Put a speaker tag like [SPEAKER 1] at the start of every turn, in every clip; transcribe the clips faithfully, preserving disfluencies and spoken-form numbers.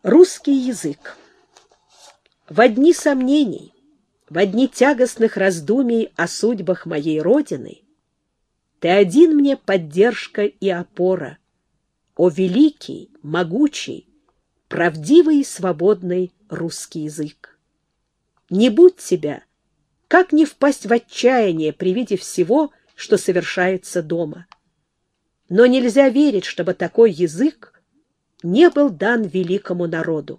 [SPEAKER 1] Русский язык. В дни сомнений, в дни тягостных раздумий о судьбах моей Родины ты один мне поддержка и опора, о великий, могучий, правдивый и свободный русский язык. Не будь тебя, как не впасть в отчаяние при виде всего, что совершается дома. Но нельзя верить, чтобы такой язык не был дан великому народу.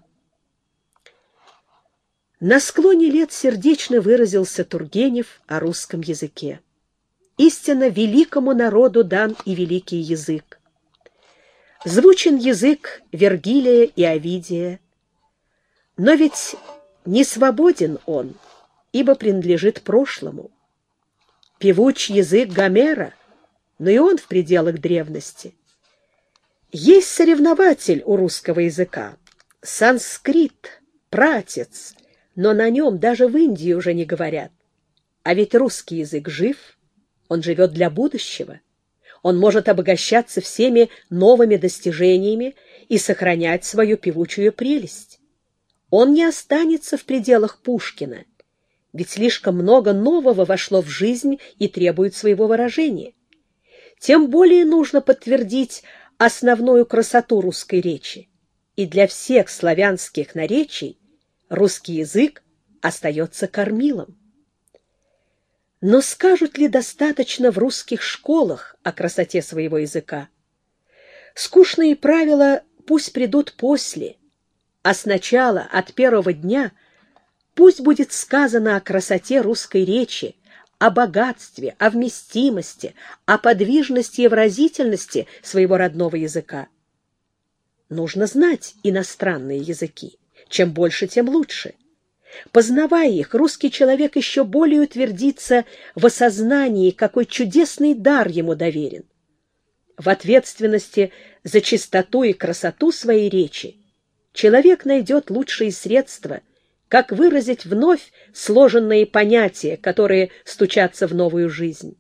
[SPEAKER 1] На склоне лет сердечно выразился Тургенев о русском языке. Истинно великому народу дан и великий язык. Звучен язык Вергилия и Овидия, но ведь не свободен он, ибо принадлежит прошлому. Певуч язык Гомера, но и он в пределах древности. Есть соревнователь у русского языка — санскрит, пратец, но на нем даже в Индии уже не говорят. А ведь русский язык жив, он живет для будущего. Он может обогащаться всеми новыми достижениями и сохранять свою певучую прелесть. Он не останется в пределах Пушкина, ведь слишком много нового вошло в жизнь и требует своего выражения. Тем более нужно подтвердить основную красоту русской речи, и для всех славянских наречий русский язык остается кормилом. Но скажут ли достаточно в русских школах о красоте своего языка? Скучные правила пусть придут после, а сначала, от первого дня, пусть будет сказано о красоте русской речи, о богатстве, о вместимости, о подвижности и выразительности своего родного языка. Нужно знать иностранные языки. Чем больше, тем лучше. Познавая их, русский человек еще более утвердится в осознании, какой чудесный дар ему доверен. В ответственности за чистоту и красоту своей речи человек найдет лучшие средства, как выразить вновь сложенные понятия, которые стучатся в новую жизнь.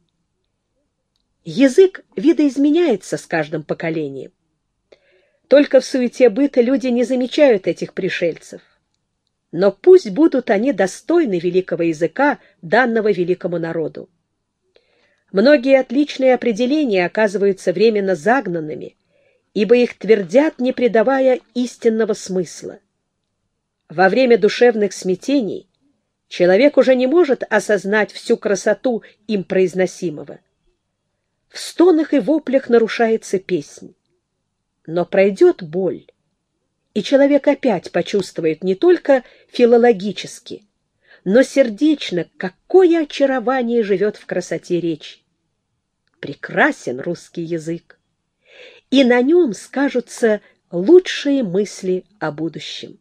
[SPEAKER 1] Язык видоизменяется с каждым поколением. Только в суете быта люди не замечают этих пришельцев. Но пусть будут они достойны великого языка, данного великому народу. Многие отличные определения оказываются временно загнанными, ибо их твердят, не придавая истинного смысла. Во время душевных смятений человек уже не может осознать всю красоту им произносимого. В стонах и воплях нарушается песнь. Но пройдет боль, и человек опять почувствует не только филологически, но сердечно, какое очарование живет в красоте речи. Прекрасен русский язык, и на нем скажутся лучшие мысли о будущем.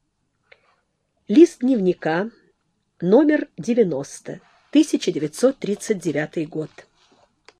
[SPEAKER 1] Лист дневника, номер девяносто, тысяча девятьсот тридцать девятый год.